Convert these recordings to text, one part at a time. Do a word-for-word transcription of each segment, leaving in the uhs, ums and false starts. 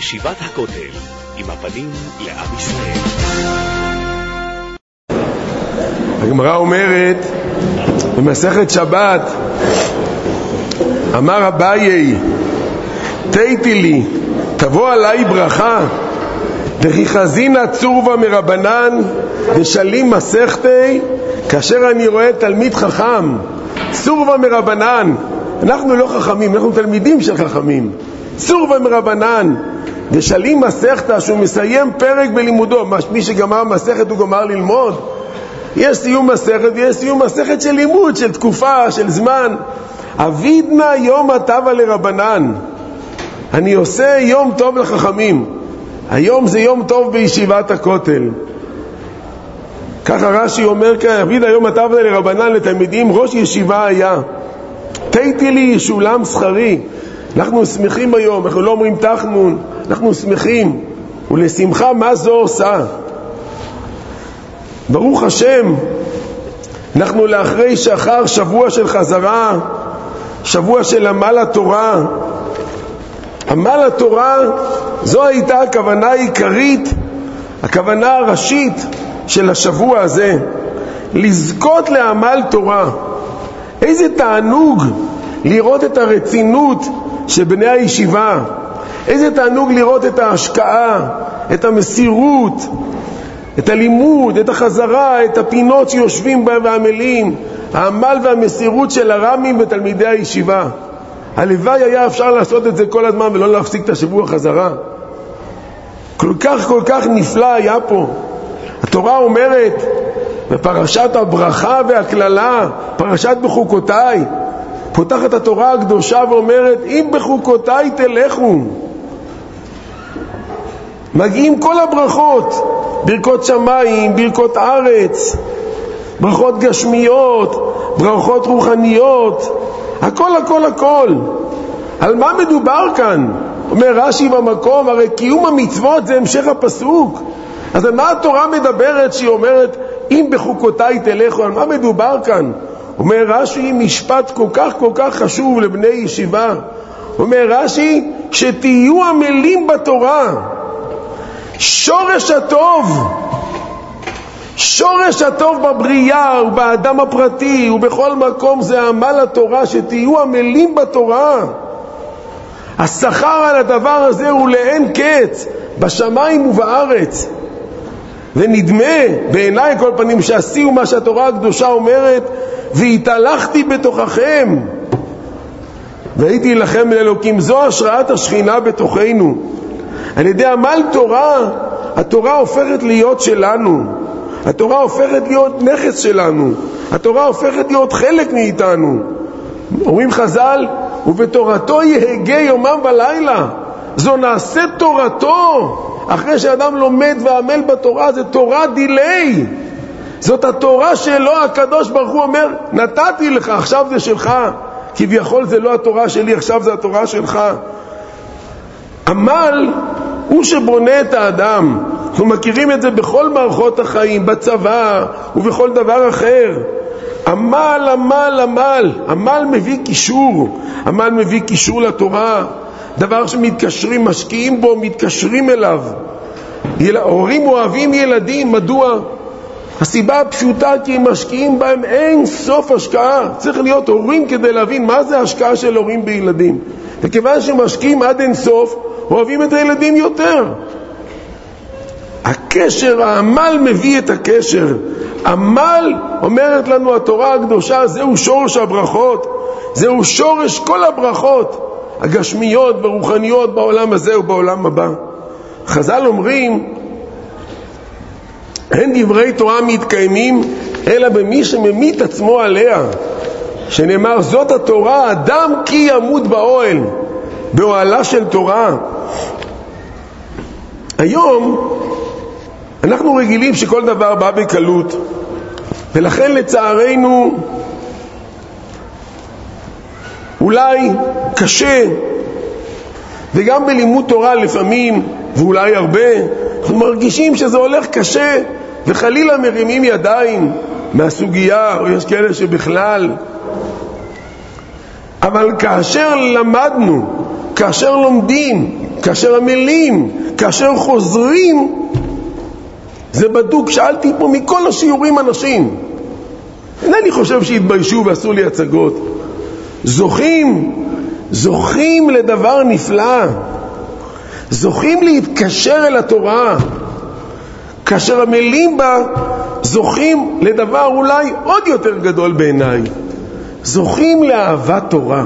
ישיבת הכותל, עם הפנים לעם ישראל. הגמרא אומרת במסכת שבת, אמר אביי, תיתי לי, תבוא עליי ברכה, דכי חזינא צורבא מרבנן ושלים מסכתי, כאשר אני רואה תלמיד חכם, צורבא מרבנן, אנחנו לא חכמים, אנחנו תלמידים של חכמים, צורבא מרבנן ושלים מסכתא, שהוא מסיים פרק בלימודו, מי שגמר מסכת הוא גמר ללמוד, יש סיום מסכת ויש סיום מסכת של לימוד, של תקופה, של זמן. אבידנא יום הטבה לרבנן, אני עושה יום טוב לחכמים, היום זה יום טוב בישיבת הכותל. ככה רש"י אומר כאן, אבידנא יום הטבה לרבנן, לתלמידים ראש ישיבה היה, תיתי לי ישולם שכרי. אנחנו שמחים היום, אנחנו לא אומרים תחנון, אנחנו שמחים, ולשמחה מה זו עושה? ברוך השם, אנחנו לאחרי שחר, שבוע של חזרה, שבוע של עמל התורה. עמל התורה, זו הייתה הכוונה העיקרית, הכוונה הראשית של השבוע הזה, לזכות לעמל תורה. איזה תענוג לראות את הרצינות של בני הישיבה, איזה תענוג לראות את ההשקעה, את המסירות, את הלימוד, את החזרה, את הפינות שיושבים בה ועמלים, העמל והמסירות של הרמים ותלמידי הישיבה. הלוואי היה אפשר לעשות את זה כל הזמן ולא להפסיק את השבוע חזרה. כל כך כל כך נפלא היה פה. התורה אומרת בפרשת הברכה והכללה, פרשת בחוקותיי, פותחת התורה הקדושה ואומרת, אם בחוקותיי תלכו, מגיעים כל הברכות, ברכות שמיים, ברכות ארץ, ברכות גשמיות, ברכות רוחניות, הכל הכל הכל. על מה מדובר כאן? אומר רש"י במקום, הרי קיום המצוות זה המשך הפסוק. אז על מה התורה מדברת שהיא אומרת, אם בחוקותיי תלכו? על מה מדובר כאן? אומר רש"י משפט כל כך כל כך חשוב לבני ישיבה. אומר רש"י, שתהיו עמלים בתורה. שורש הטוב, שורש הטוב בבריאה ובאדם הפרטי ובכל מקום זה עמל התורה, שתהיו עמלים בתורה. השכר על הדבר הזה הוא לאין קץ בשמיים ובארץ. ונדמה בעיניי כל פנים שעשיו מה שהתורה הקדושה אומרת, והתהלכתי בתוככם והייתי לכם לאלוקים. זו השראת השכינה בתוכנו. על ידי עמל תורה, התורה הופכת להיות שלנו, התורה הופכת להיות נכס שלנו, התורה הופכת להיות חלק מאיתנו. אומרים חז"ל, ובתורתו יהגה יומם ולילה. זו נעשית תורתו. אחרי שאדם לומד ועמל בתורה, זה תורה דילי, זאת התורה שלו. הקדוש ברוך הוא אומר, נתתי לך, עכשיו זה שלך. כביכול זה לא התורה שלי, עכשיו זה התורה שלך. עמל הוא שבונה את האדם. אנחנו מכירים את זה בכל מערכות החיים, בצבא ובכל דבר אחר. עמל, עמל, עמל. עמל מביא קישור. עמל מביא קישור לתורה. דבר שמתקשרים, משקיעים בו, מתקשרים אליו. יל... הורים אוהבים ילדים, מדוע? הסיבה הפשוטה כי הם משקיעים בהם אין סוף השקעה. צריך להיות הורים כדי להבין מה זה השקעה של הורים בילדים. וכיוון שמשקיעים עד אין סוף, אוהבים את הילדים יותר. הקשר, העמל מביא את הקשר. עמל, אומרת לנו התורה הקדושה, זהו שורש הברכות, זהו שורש כל הברכות הגשמיות ורוחניות בעולם הזה ובעולם הבא. חז"ל אומרים, אין דברי תורה מתקיימים אלא במי שממית עצמו עליה, שנאמר זאת התורה, אדם כי ימות באוהל, באוהלה של תורה. היום אנחנו רגילים שכל דבר בא בקלות, ולכן לצערנו אולי קשה, וגם בלימוד תורה לפעמים, ואולי הרבה, אנחנו מרגישים שזה הולך קשה, וחלילה מרימים ידיים מהסוגיה, או יש כאלה שבכלל. אבל כאשר למדנו, כאשר לומדים, כאשר המילים, כאשר חוזרים, זה בדוק. שאלתי פה מכל השיעורים אנשים, אינני חושב שהתביישו ועשו לי הצגות, זוכים, זוכים לדבר נפלא, זוכים להתקשר אל התורה, כאשר המילים בה זוכים לדבר אולי עוד יותר גדול בעיניי, זוכים לאהבת תורה.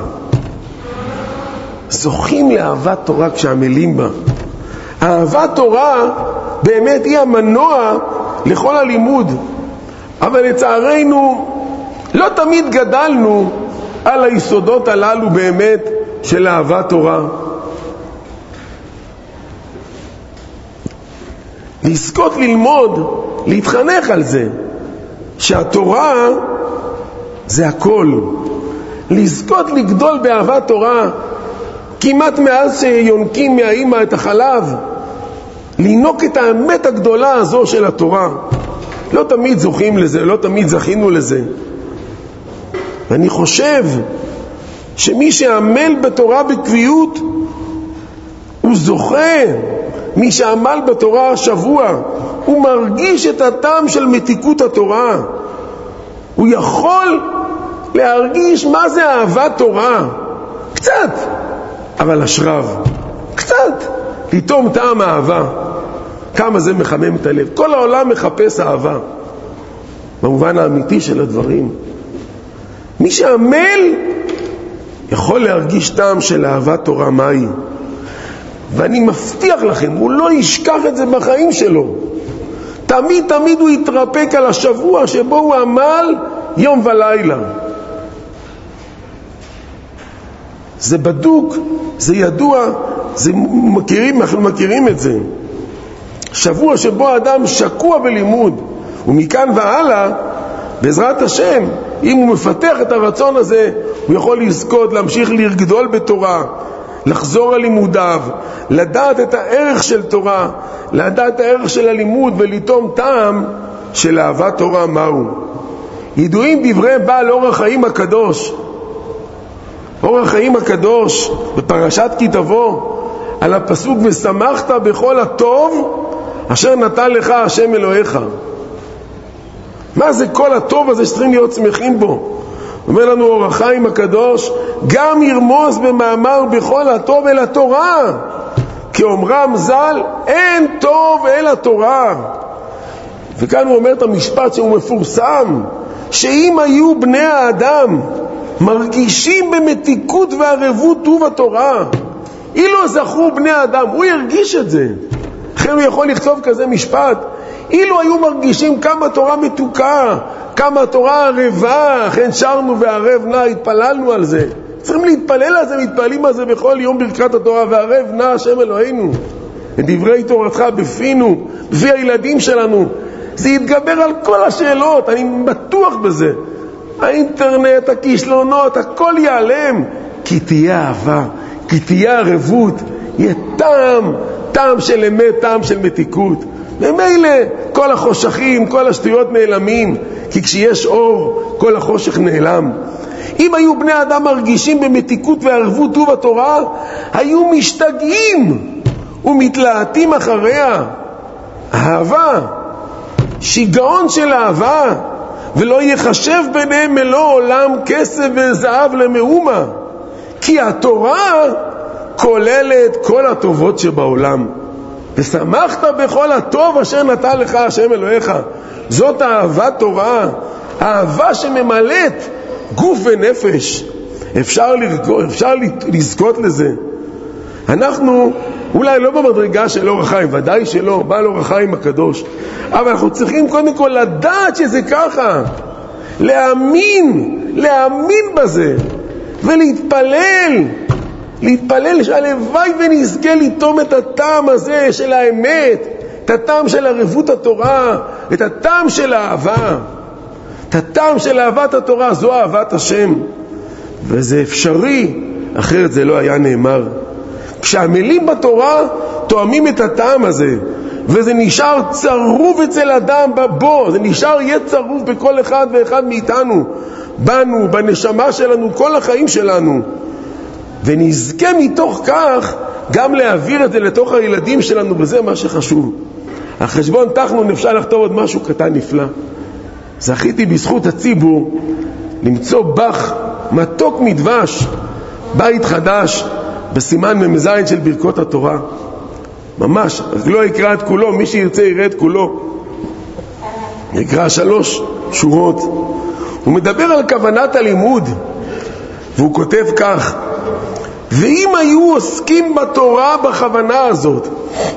זוכים לאהבת תורה כשהמילים בה. אהבת תורה באמת היא המנוע לכל הלימוד, אבל לצערנו לא תמיד גדלנו על היסודות הללו באמת של אהבת תורה. לזכות ללמוד, להתחנך על זה שהתורה זה הכל, לזכות לגדול באהבת תורה כמעט מאז שיונקים מהאימא את החלב, לינוק את האמת הגדולה הזו של התורה. לא תמיד זוכים לזה, לא תמיד זכינו לזה. ואני חושב שמי שעמל בתורה בקביעות הוא זוכה. מי שעמל בתורה השבוע הוא מרגיש את הטעם של מתיקות התורה, הוא יכול להרגיש מה זה אהבת תורה, קצת, אבל השרב, קצת, פתאום טעם אהבה. כמה זה מחמם את הלב. כל העולם מחפש אהבה במובן האמיתי של הדברים. מי שעמל יכול להרגיש טעם של אהבת תורה מהי, ואני מבטיח לכם, הוא לא ישכח את זה בחיים שלו. תמיד תמיד הוא יתרפק על השבוע שבו הוא עמל יום ולילה. זה בדוק, זה ידוע, זה מכירים, אנחנו מכירים את זה. שבוע שבו האדם שקוע בלימוד, ומכאן והלאה, בעזרת השם, אם הוא מפתח את הרצון הזה, הוא יכול לזכות, להמשיך לגדול בתורה, לחזור על לימודיו, לדעת את הערך של תורה, לדעת את הערך של הלימוד, ולטום טעם של אהבת תורה מהו. ידועים דברי בעל אור החיים הקדוש, אור החיים הקדוש בפרשת כי תבוא, על הפסוק ושמחת בכל הטוב אשר נתן לך השם אלוהיך. מה זה כל הטוב הזה שצריכים להיות שמחים בו? אומר לנו אור החיים הקדוש, גם ירמוז במאמר בכל הטוב אל התורה, כי אומרם ז"ל אין טוב אל התורה. וכאן הוא אומר את המשפט שהוא מפורסם, שאם היו בני האדם מרגישים במתיקות וערבות טוב התורה, אילו זכו בני האדם, הוא ירגיש את זה. לכן הוא יכול לכתוב כזה משפט, אילו היו מרגישים כמה תורה מתוקה, כמה תורה ערבה, אכן שרנו וערב נא, התפללנו על זה. צריכים להתפלל על זה, מתפללים על זה בכל יום ברכת התורה, וערב נא השם אלוהינו, את דברי תורתך בפינו, בפי הילדים שלנו. זה יתגבר על כל השאלות, אני בטוח בזה. האינטרנט, הכישלונות, הכל ייעלם, כי תהיה אהבה, כי תהיה ערבות, יהיה טעם, טעם של אמת, טעם של מתיקות. ומילא כל החושכים, כל השטויות נעלמים, כי כשיש אור כל החושך נעלם. אם היו בני אדם מרגישים במתיקות וערבות טוב התורה, היו משתגעים ומתלהטים אחריה. אהבה, שיגעון של אהבה, ולא יחשב ביניהם מלוא עולם כסף וזהב למאומה, כי התורה כוללת כל הטובות שבעולם. ושמחת בכל הטוב אשר נתן לך השם אלוהיך. זאת אהבת תורה, אהבה שממלאת גוף ונפש. אפשר לזכות, אפשר לזכות לזה. אנחנו אולי לא במדרגה של אור החיים, ודאי שלא, בעל אור החיים הקדוש, אבל אנחנו צריכים קודם כל לדעת שזה ככה, להאמין, להאמין בזה, ולהתפלל, להתפלל שהלוואי ונזכה לטום את הטעם הזה של האמת, את הטעם של ערבות התורה, את הטעם של האהבה, את הטעם של אהבת התורה. זו אהבת השם, וזה אפשרי, אחרת זה לא היה נאמר. כשהמילים בתורה תואמים את הטעם הזה, וזה נשאר צרוב אצל אדם בו, זה נשאר יהיה צרוב בכל אחד ואחד מאיתנו, בנו, בנשמה שלנו, כל החיים שלנו, ונזכה מתוך כך גם להעביר את זה לתוך הילדים שלנו, וזה מה שחשוב. על חשבון תחנון אפשר לכתוב עוד משהו קטן נפלא. זכיתי בזכות הציבור למצוא בח מתוק מדבש, בית חדש, בסימן ממזין של ברכות התורה. ממש, אז לא יקרא את כולו, מי שירצה יראה את כולו. יקרא שלוש שורות. הוא מדבר על כוונת הלימוד, והוא כותב כך: ואם היו עוסקים בתורה בכוונה הזאת,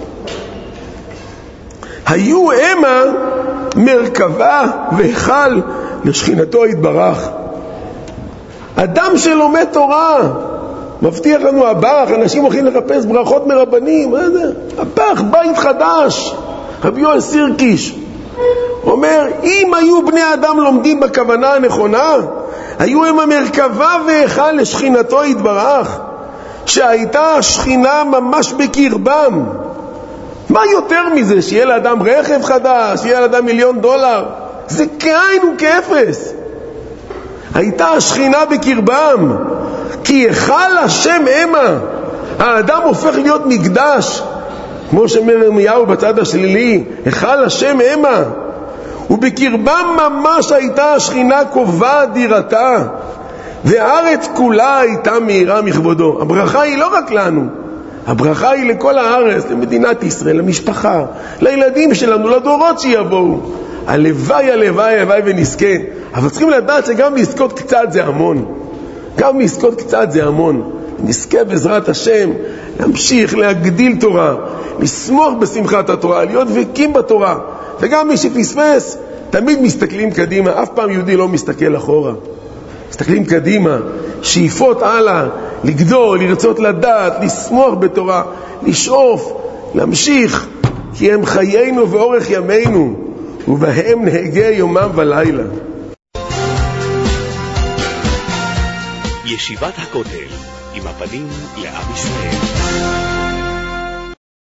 היו המה מרכבה והיכל לשכינתו יתברך. אדם שלומד תורה, מבטיח לנו הבח, אנשים הולכים לחפש ברכות מרבנים, מה זה? הבח, בית חדש. רבי יואל סירקיש אומר, אם היו בני אדם לומדים בכוונה הנכונה, היו הם המרכבה והיכל לשכינתו יתברך, שהייתה השכינה ממש בקרבם. מה יותר מזה? שיהיה לאדם רכב חדש, שיהיה לאדם מיליון דולר? זה כאין וכאפס. הייתה השכינה בקרבם, כי היכל השם המה. האדם הופך להיות מקדש, כמו שאומר ירמיהו בצד השלילי, היכל השם המה. ובקרבם ממש הייתה השכינה קובעת דירתה, והארץ כולה הייתה מהירה מכבודו. הברכה היא לא רק לנו, הברכה היא לכל הארץ, למדינת ישראל, למשפחה, לילדים שלנו, לדורות שיבואו. הלוואי, הלוואי, הלוואי ונזכה. אבל צריכים לדעת שגם לזכות קצת זה המון. גם לזכות קצת זה המון. נזכה בעזרת השם להמשיך להגדיל תורה, לשמוח בשמחת התורה, להיות דבקים בתורה. וגם מי שפספס, תמיד מסתכלים קדימה. אף פעם יהודי לא מסתכל אחורה. מסתכלים קדימה, שאיפות הלאה, לגדול, לרצות לדעת, לשמוח בתורה, לשאוף, להמשיך, כי הם חיינו ואורך ימינו, ובהם נהגה יומם ולילה. ישיבת הכותל, עם הפנים לעם ישראל.